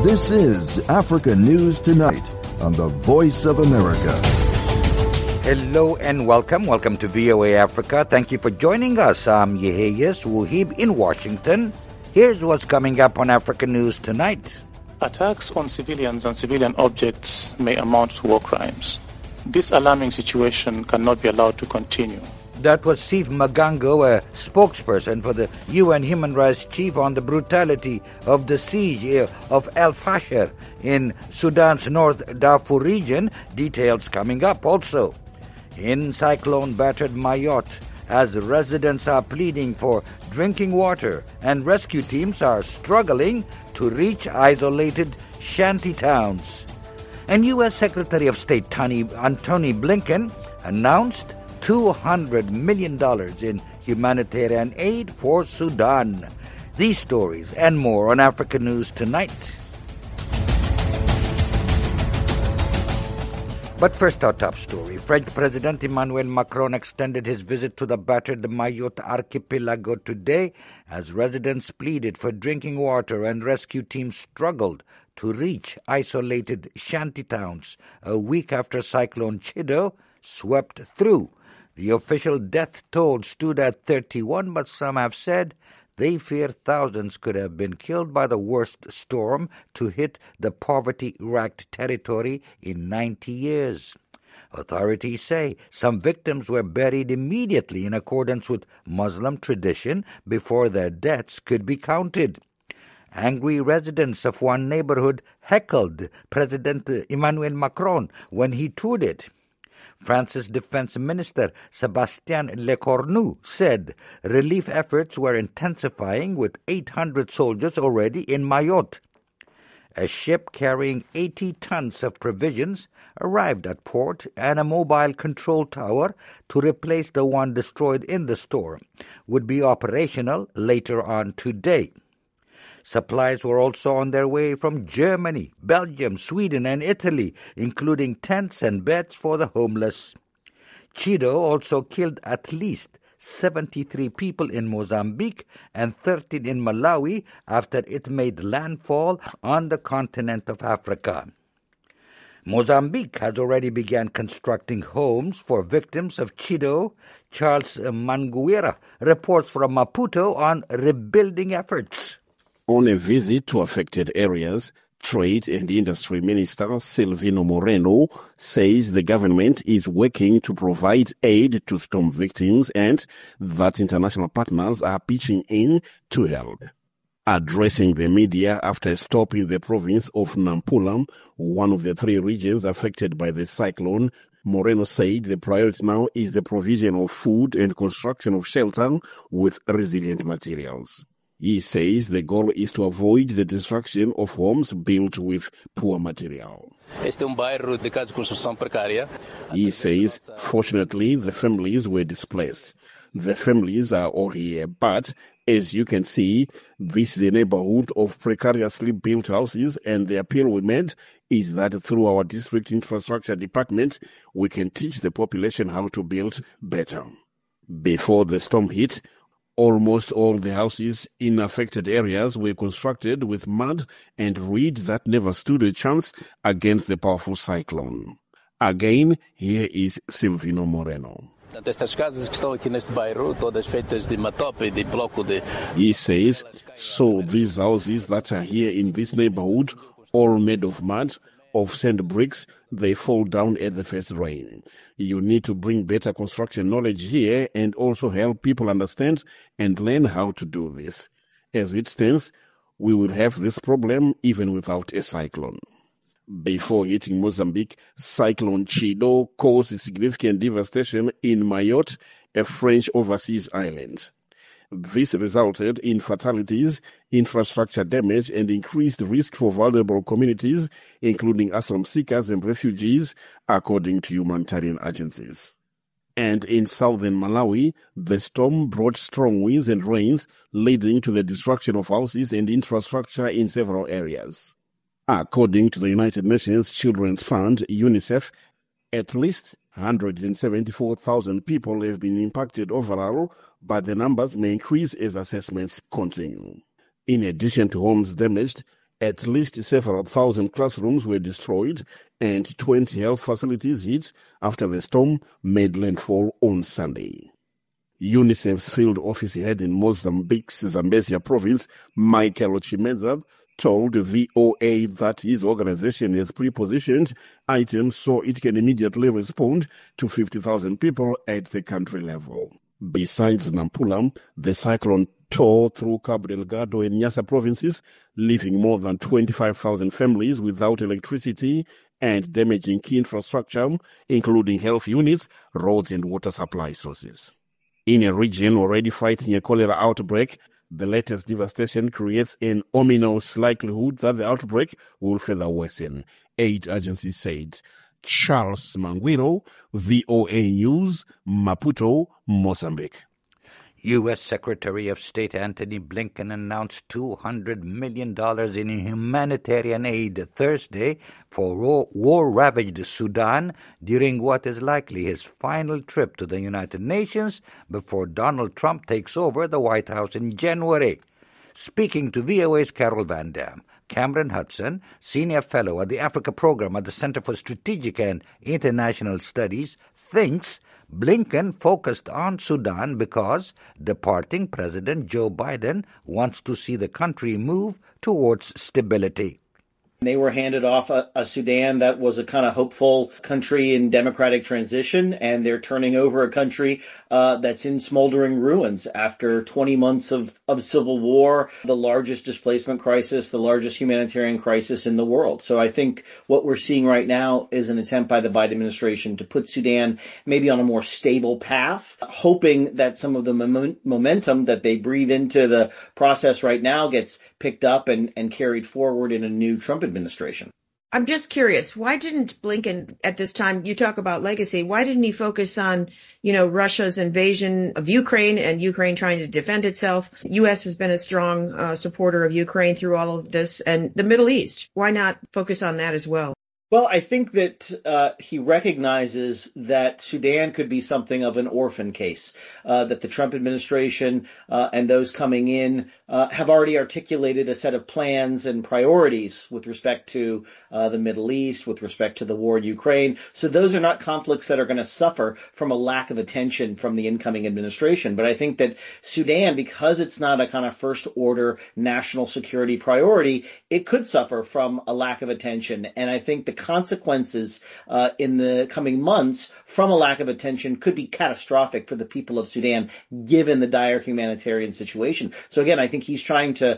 This is Africa News Tonight on the Voice of America. Hello and welcome. Welcome to VOA Africa. Thank you for joining us. I'm Yeheyes Wuhib in Washington. Here's what's coming up on Africa News Tonight. Attacks on civilians and civilian objects may amount to war crimes. This alarming situation cannot be allowed to continue. That was Steve Magango, a spokesperson for the UN Human Rights Chief on the brutality of the siege of El Fasher in Sudan's North Darfur region. Details coming up also. In cyclone-battered Mayotte, as residents are pleading for drinking water and rescue teams are struggling to reach isolated shanty towns. And U.S. Secretary of State Antony Blinken announced $200 million in humanitarian aid for Sudan. These stories and more on Africa News Tonight. But first, our top story. French President Emmanuel Macron extended his visit to the battered Mayotte archipelago today as residents pleaded for drinking water and rescue teams struggled to reach isolated shanty towns a week after Cyclone Chido swept through. The official death toll stood at 31, but some have said they fear thousands could have been killed by the worst storm to hit the poverty-racked territory in 90 years. Authorities say some victims were buried immediately in accordance with Muslim tradition before their deaths could be counted. Angry residents of one neighborhood heckled President Emmanuel Macron when he toured it. France's Defense Minister Sébastien Lecornu said relief efforts were intensifying with 800 soldiers already in Mayotte. A ship carrying 80 tons of provisions arrived at port and a mobile control tower to replace the one destroyed in the storm would be operational later on today. Supplies were also on their way from Germany, Belgium, Sweden, and Italy, including tents and beds for the homeless. Chido also killed at least 73 people in Mozambique and 13 in Malawi after it made landfall on the continent of Africa. Mozambique has already begun constructing homes for victims of Chido. Charles Mangueira reports from Maputo on rebuilding efforts. On a visit to affected areas, Trade and Industry Minister Silvino Moreno says the government is working to provide aid to storm victims and that international partners are pitching in to help. Addressing the media after a stop in the province of Nampula, one of the three regions affected by the cyclone, Moreno said the priority now is the provision of food and construction of shelter with resilient materials. He says the goal is to avoid the destruction of homes built with poor material. He says, fortunately, the families were displaced. The families are all here, but as you can see, this is a neighborhood of precariously built houses, and the appeal we made is that through our district infrastructure department, we can teach the population how to build better. Before the storm hit, almost all the houses in affected areas were constructed with mud and reed that never stood a chance against the powerful cyclone. Again, here is Silvino Moreno. He says, so these houses that are here in this neighborhood, all made of mud, of sand bricks, they fall down at the first rain. You need to bring better construction knowledge here and also help people understand and learn how to do this. As it stands, we will have this problem even without a cyclone. Before hitting Mozambique, Cyclone Chido caused significant devastation in Mayotte, a French overseas island. This resulted in fatalities, infrastructure damage, and increased risk for vulnerable communities, including asylum seekers and refugees, according to humanitarian agencies. And in southern Malawi, the storm brought strong winds and rains, leading to the destruction of houses and infrastructure in several areas. According to the United Nations Children's Fund, UNICEF, at least 174,000 people have been impacted overall, but the numbers may increase as assessments continue. In addition to homes damaged, At least several thousand classrooms were destroyed and 20 health facilities hit after the storm made landfall on Sunday. UNICEF's field office head in Mozambique's Zambezia province, Michael Chimeza, told VOA that his organization has pre-positioned items so it can immediately respond to 50,000 people at the country level. Besides Nampula, the cyclone tore through Cabo Delgado and Nyasa provinces, leaving more than 25,000 families without electricity and damaging key infrastructure, including health units, roads and water supply sources. In a region already fighting a cholera outbreak, the latest devastation creates an ominous likelihood that the outbreak will further worsen, aid agencies said. Charles Manguiro, VOA News, Maputo, Mozambique. U.S. Secretary of State Antony Blinken announced $200 million in humanitarian aid Thursday for war-ravaged Sudan during what is likely his final trip to the United Nations before Donald Trump takes over the White House in January. Speaking to VOA's Carol Van Dam, Cameron Hudson, Senior Fellow at the Africa Program at the Center for Strategic and International Studies, thinks Blinken focused on Sudan because departing President Joe Biden wants to see the country move towards stability. They were handed off a Sudan that was a kind of hopeful country in democratic transition, and they're turning over a country that's in smoldering ruins after 20 months of civil war, the largest displacement crisis, the largest humanitarian crisis in the world. So I think what we're seeing right now is an attempt by the Biden administration to put Sudan maybe on a more stable path, hoping that some of the momentum that they breathe into the process right now gets picked up and carried forward in a new Trump administration. I'm just curious, why didn't Blinken at this time, you talk about legacy, why didn't he focus on, Russia's invasion of Ukraine and Ukraine trying to defend itself? U.S. has been a strong supporter of Ukraine through all of this, and the Middle East. Why not focus on that as well? Well, I think that he recognizes that Sudan could be something of an orphan case, that the Trump administration and those coming in have already articulated a set of plans and priorities with respect to the Middle East, with respect to the war in Ukraine. So those are not conflicts that are going to suffer from a lack of attention from the incoming administration. But I think that Sudan, because it's not a kind of first order national security priority, it could suffer from a lack of attention. And I think the consequences in the coming months from a lack of attention could be catastrophic for the people of Sudan, given the dire humanitarian situation. So again, I think he's trying to,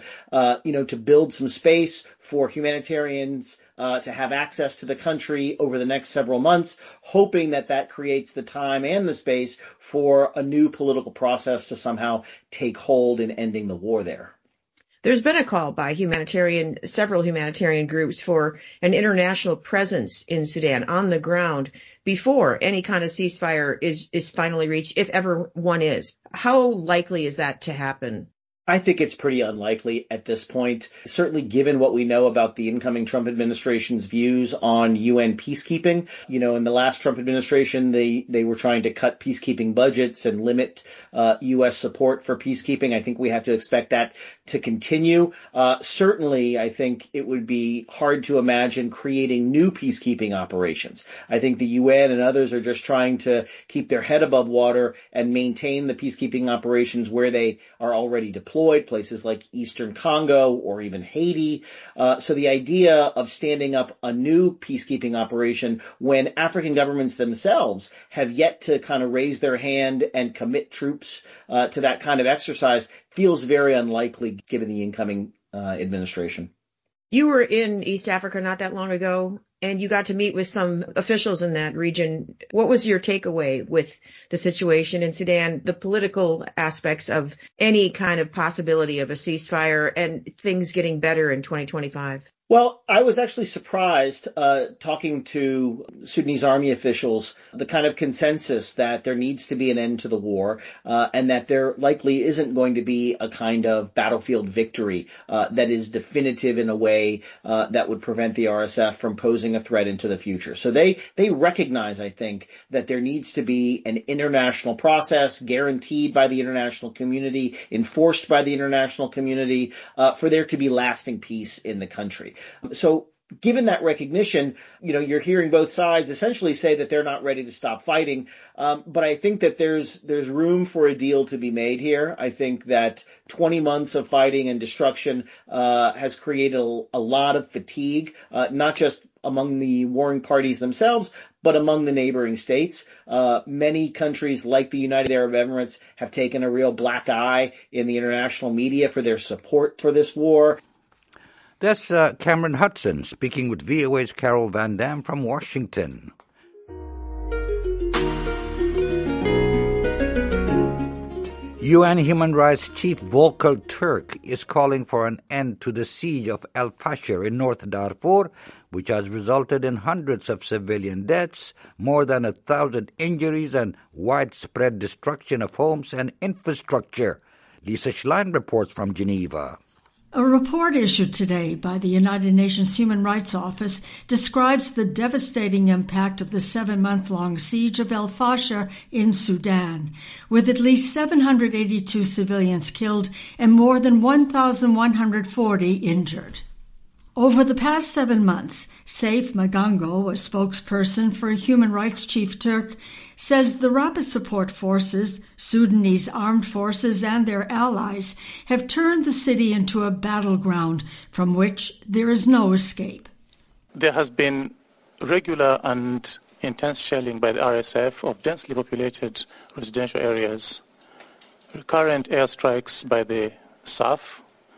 to build some space for humanitarians to have access to the country over the next several months, hoping that creates the time and the space for a new political process to somehow take hold in ending the war there. There's been a call by several humanitarian groups for an international presence in Sudan on the ground before any kind of ceasefire is finally reached, if ever one is. How likely is that to happen? I think it's pretty unlikely at this point, certainly given what we know about the incoming Trump administration's views on UN peacekeeping. In the last Trump administration, they were trying to cut peacekeeping budgets and limit U.S. support for peacekeeping. I think we have to expect that to continue. Certainly, I think it would be hard to imagine creating new peacekeeping operations. I think the UN and others are just trying to keep their head above water and maintain the peacekeeping operations where they are already deployed, places like Eastern Congo or even Haiti. So the idea of standing up a new peacekeeping operation when African governments themselves have yet to kind of raise their hand and commit troops to that kind of exercise feels very unlikely given the incoming administration. You were in East Africa not that long ago, and you got to meet with some officials in that region. What was your takeaway with the situation in Sudan, the political aspects of any kind of possibility of a ceasefire and things getting better in 2025? Well, I was actually surprised talking to Sudanese army officials, the kind of consensus that there needs to be an end to the war and that there likely isn't going to be a kind of battlefield victory that is definitive in a way that would prevent the RSF from posing a threat into the future. So they recognize, I think, that there needs to be an international process guaranteed by the international community, enforced by the international community, for there to be lasting peace in the country. So given that recognition, you're hearing both sides essentially say that they're not ready to stop fighting. But I think that there's room for a deal to be made here. I think that 20 months of fighting and destruction has created a lot of fatigue, not just among the warring parties themselves, but among the neighboring states. Many countries like the United Arab Emirates have taken a real black eye in the international media for their support for this war. That's Cameron Hudson speaking with VOA's Carol Van Dam from Washington. UN Human Rights Chief Volker Turk is calling for an end to the siege of Al Fasher in North Darfur, which has resulted in hundreds of civilian deaths, more than 1,000 injuries, and widespread destruction of homes and infrastructure. Lisa Schlein reports from Geneva. A report issued today by the United Nations Human Rights Office describes the devastating impact of the 7-month-long siege of El Fasher in Sudan, with at least 782 civilians killed and more than 1,140 injured. Over the past 7 months, Saif Magango, a spokesperson for Human Rights Chief Turk, says the Rapid Support Forces, Sudanese armed forces, and their allies have turned the city into a battleground from which there is no escape. There has been regular and intense shelling by the RSF of densely populated residential areas, recurrent airstrikes by the SAF,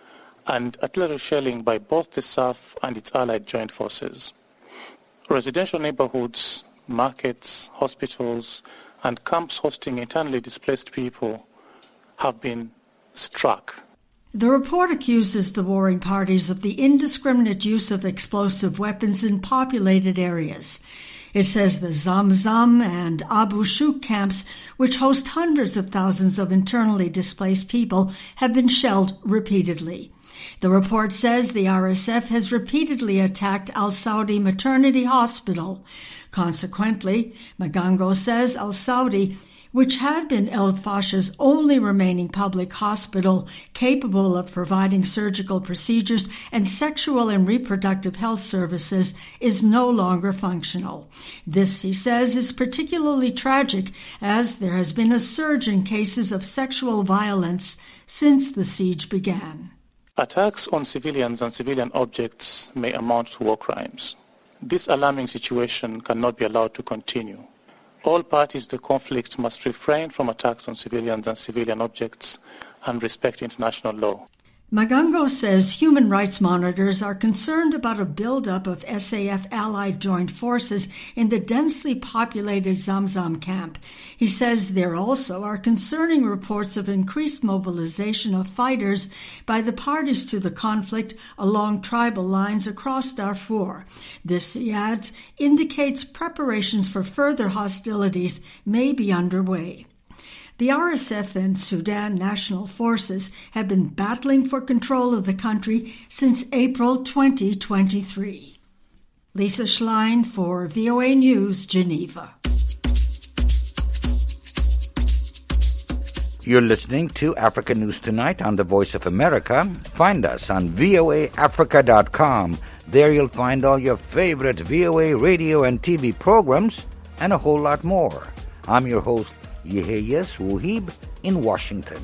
and artillery shelling by both the SAF and its allied joint forces. Residential neighborhoods, markets, hospitals, and camps hosting internally displaced people have been struck. The report accuses the warring parties of the indiscriminate use of explosive weapons in populated areas. It says the Zamzam and Abu Shuk camps, which host hundreds of thousands of internally displaced people, have been shelled repeatedly. The report says the RSF has repeatedly attacked Al Saudi Maternity Hospital. Consequently, Magango says Al Saudi, which had been El Fasher's only remaining public hospital capable of providing surgical procedures and sexual and reproductive health services, is no longer functional. This, he says, is particularly tragic as there has been a surge in cases of sexual violence since the siege began. Attacks on civilians and civilian objects may amount to war crimes. This alarming situation cannot be allowed to continue. All parties to the conflict must refrain from attacks on civilians and civilian objects and respect international law. Magango says human rights monitors are concerned about a buildup of SAF allied joint forces in the densely populated Zamzam camp. He says there also are concerning reports of increased mobilization of fighters by the parties to the conflict along tribal lines across Darfur. This, he adds, indicates preparations for further hostilities may be underway. The RSF and Sudan National Forces have been battling for control of the country since April 2023. Lisa Schlein for VOA News, Geneva. You're listening to Africa News Tonight on the Voice of America. Find us on voaafrica.com. There you'll find all your favorite VOA radio and TV programs and a whole lot more. I'm your host, Yeheyes Wuhib in Washington.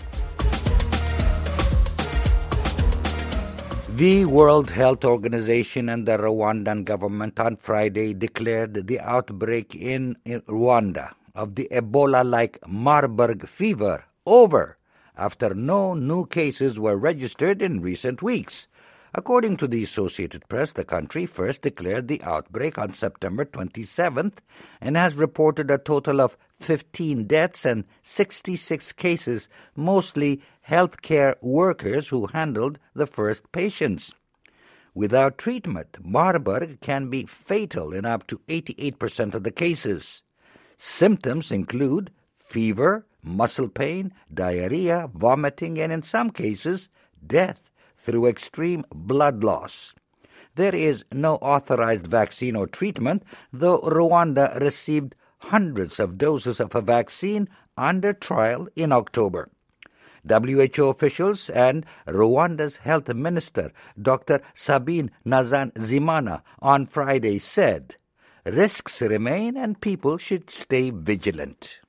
The World Health Organization and the Rwandan government on Friday declared the outbreak in Rwanda of the Ebola-like Marburg fever over after no new cases were registered in recent weeks. According to the Associated Press, the country first declared the outbreak on September 27th and has reported a total of 15 deaths and 66 cases, mostly healthcare workers who handled the first patients. Without treatment, Marburg can be fatal in up to 88% of the cases. Symptoms include fever, muscle pain, diarrhea, vomiting, and in some cases, death through extreme blood loss. There is no authorized vaccine or treatment, though Rwanda received hundreds of doses of a vaccine under trial in October. WHO officials and Rwanda's health minister, Dr. Sabine Nsanzimana, on Friday said, risks remain and people should stay vigilant.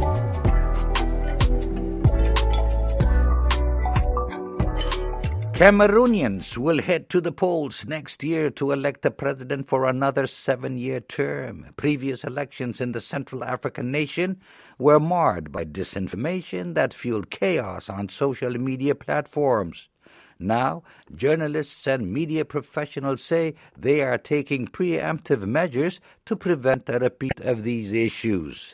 Cameroonians will head to the polls next year to elect a president for another 7-year term. Previous elections in the Central African nation were marred by disinformation that fueled chaos on social media platforms. Now, journalists and media professionals say they are taking preemptive measures to prevent a repeat of these issues.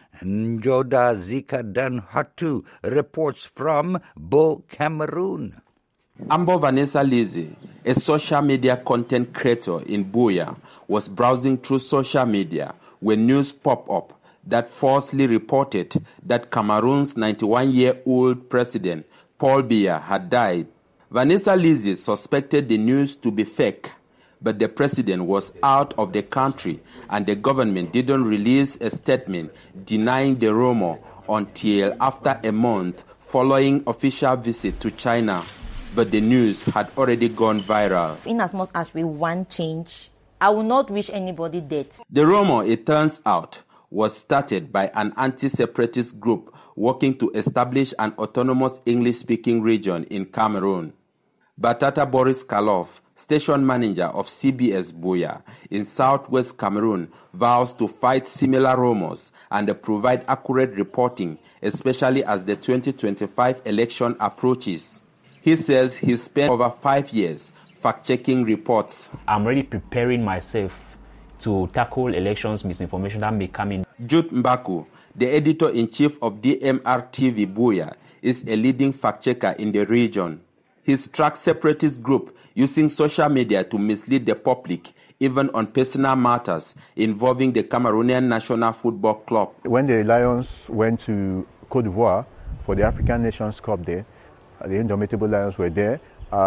Njoda Zika Danhatu reports from Bo, Cameroon. Ambo Vanessa Lizzie, a social media content creator in Buea, was browsing through social media when news popped up that falsely reported that Cameroon's 91-year-old president, Paul Biya, had died. Vanessa Lizzie suspected the news to be fake, but the president was out of the country and the government didn't release a statement denying the rumor until after a month following official visit to China. But the news had already gone viral. In as much as we want change, I will not wish anybody death. The rumor, it turns out, was started by an anti-separatist group working to establish an autonomous English-speaking region in Cameroon. Batata Boris Karloff, station manager of CBS Buea in southwest Cameroon, vows to fight similar rumors and provide accurate reporting, especially as the 2025 election approaches. He says he spent over 5 years fact-checking reports. I'm already preparing myself to tackle elections misinformation that may come in. Jude Mbaku, the editor-in-chief of DMR TV Buea, is a leading fact-checker in the region. He's tracked separatist group using social media to mislead the public, even on personal matters involving the Cameroonian National Football Club. When the Lions went to Côte d'Ivoire for the African Nations Cup there, the Indomitable Lions were there.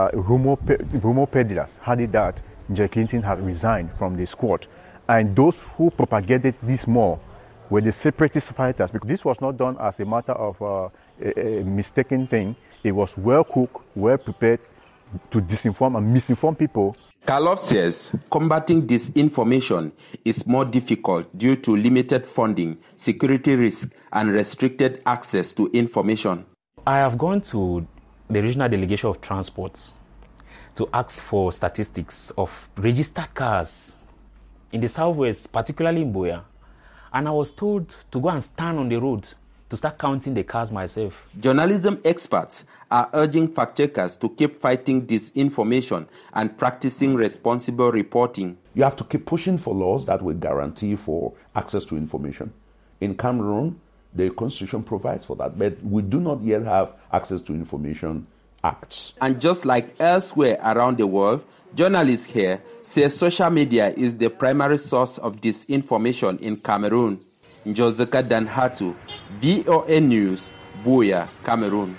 Rumor peddlers had it that Njeri Clinton had resigned from the squad. And those who propagated this more were the separatist fighters, because this was not done as a matter of a mistaken thing. It was well cooked, well prepared to disinform and misinform people. Karloff says combating disinformation is more difficult due to limited funding, security risk, and restricted access to information. I have gone to the Regional Delegation of Transport to ask for statistics of registered cars in the southwest, particularly in Buea. And I was told to go and stand on the road to start counting the cars myself. Journalism experts are urging fact-checkers to keep fighting disinformation and practicing responsible reporting. You have to keep pushing for laws that will guarantee for access to information. In Cameroon, the Constitution provides for that, but we do not yet have access to information acts. And just like elsewhere around the world, journalists here say social media is the primary source of disinformation in Cameroon. Njozeka Danhatu, VOA News, Buea, Cameroon.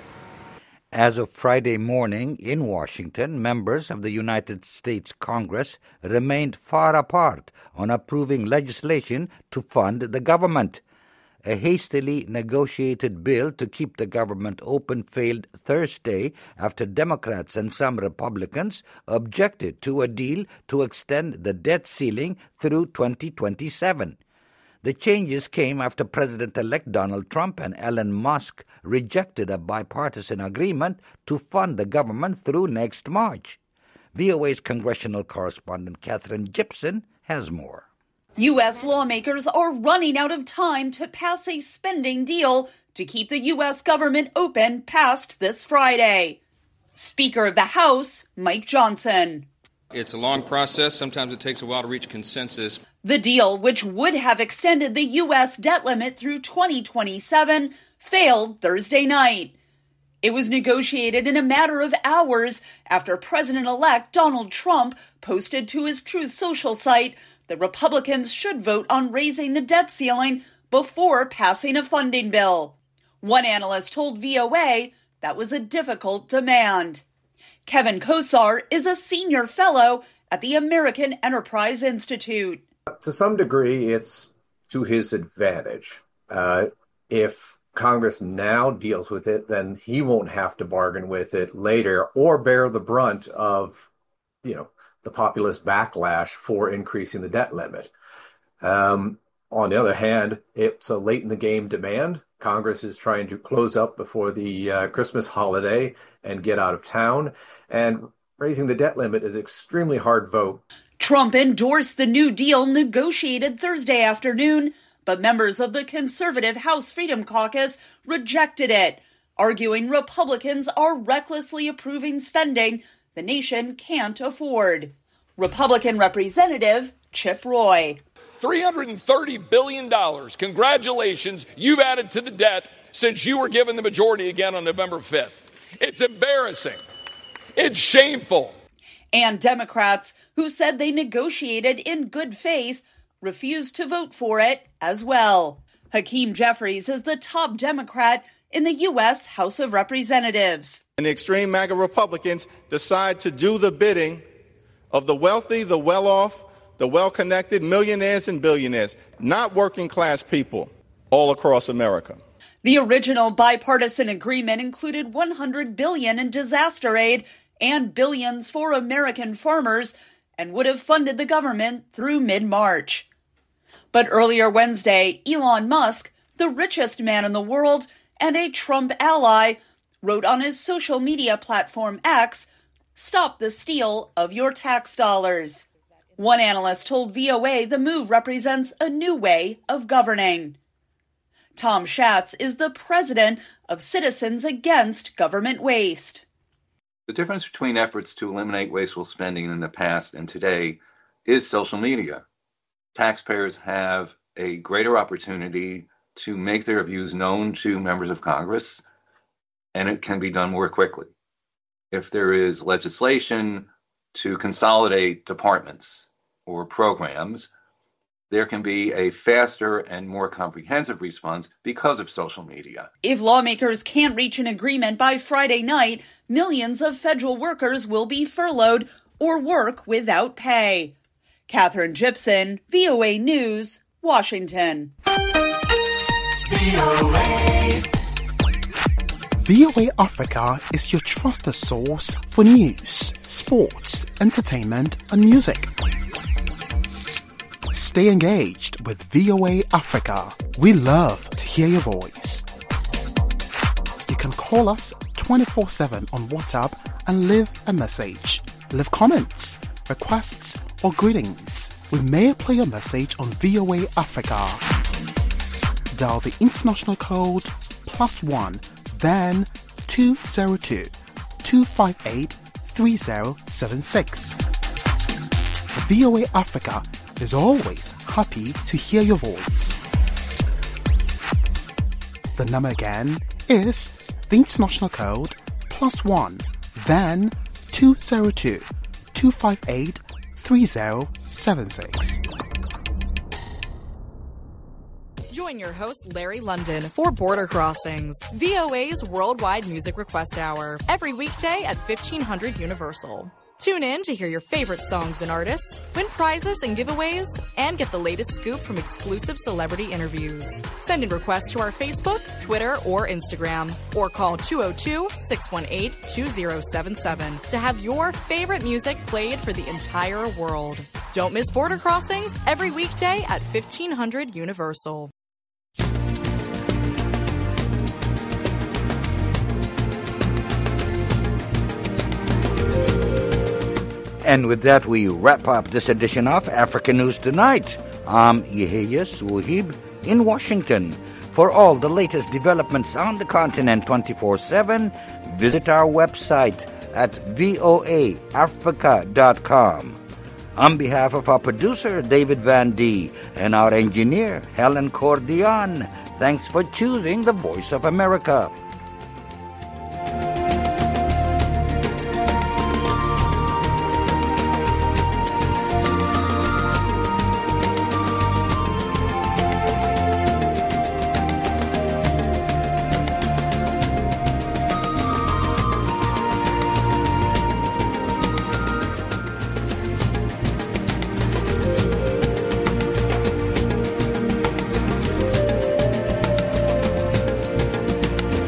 As of Friday morning in Washington, members of the United States Congress remained far apart on approving legislation to fund the government. A hastily negotiated bill to keep the government open failed Thursday after Democrats and some Republicans objected to a deal to extend the debt ceiling through 2027. The changes came after President-elect Donald Trump and Elon Musk rejected a bipartisan agreement to fund the government through next March. VOA's congressional correspondent Catherine Gibson has more. U.S. lawmakers are running out of time to pass a spending deal to keep the U.S. government open past this Friday. Speaker of the House, Mike Johnson. It's a long process. Sometimes it takes a while to reach consensus. The deal, which would have extended the U.S. debt limit through 2027, failed Thursday night. It was negotiated in a matter of hours after President-elect Donald Trump posted to his Truth Social site that Republicans should vote on raising the debt ceiling before passing a funding bill. One analyst told VOA that was a difficult demand. Kevin Kosar is a senior fellow at the American Enterprise Institute. To some degree, it's to his advantage. If Congress now deals with it, then he won't have to bargain with it later or bear the brunt of, the populist backlash for increasing the debt limit. On the other hand, it's a late in the game demand. Congress is trying to close up before the Christmas holiday and get out of town. And raising the debt limit is an extremely hard vote. Trump endorsed the New Deal negotiated Thursday afternoon, but members of the conservative House Freedom Caucus rejected it, arguing Republicans are recklessly approving spending the nation can't afford. Republican Representative Chip Roy. $330 billion. Congratulations, you've added to the debt since you were given the majority again on November 5th. It's embarrassing. It's shameful. And Democrats, who said they negotiated in good faith, refused to vote for it as well. Hakeem Jeffries is the top Democrat in the U.S. House of Representatives. And the extreme MAGA Republicans decide to do the bidding of the wealthy, the well-off, the well-connected, millionaires and billionaires, not working-class people all across America. The original bipartisan agreement included $100 billion in disaster aid and billions for American farmers and would have funded the government through mid-March. But earlier Wednesday, Elon Musk, the richest man in the world and a Trump ally, wrote on his social media platform X, "Stop the steal of your tax dollars." One analyst told VOA the move represents a new way of governing. Tom Schatz is the president of Citizens Against Government Waste. The difference between efforts to eliminate wasteful spending in the past and today is social media. Taxpayers have a greater opportunity to make their views known to members of Congress, and it can be done more quickly. If there is legislation to consolidate departments or programs, there can be a faster and more comprehensive response because of social media. If lawmakers can't reach an agreement by Friday night, millions of federal workers will be furloughed or work without pay. Catherine Gibson, VOA News, Washington. VOA Africa is your trusted source for news, sports, entertainment, and music. Stay engaged with VOA Africa. We love to hear your voice. You can call us 24/7 on WhatsApp and leave a message. Leave comments, requests, or greetings. We may play your message on VOA Africa. Dial the international code +1, then 202-258-3076. VOA Africa is always happy to hear your voice. The number again is the international code +1, then 202-258-3076. Join your host, Larry London, for Border Crossings, VOA's worldwide music request hour, every weekday at 1500 Universal. Tune in to hear your favorite songs and artists, win prizes and giveaways, and get the latest scoop from exclusive celebrity interviews. Send in requests to our Facebook, Twitter, or Instagram, or call 202-618-2077 to have your favorite music played for the entire world. Don't miss Border Crossings every weekday at 1500 Universal. And with that, we wrap up this edition of Africa News Tonight. I'm Yehia Suhib in Washington. For all the latest developments on the continent 24/7, visit our website at voaafrica.com. On behalf of our producer, David Van D., and our engineer, Helen Cordian, thanks for choosing the Voice of America.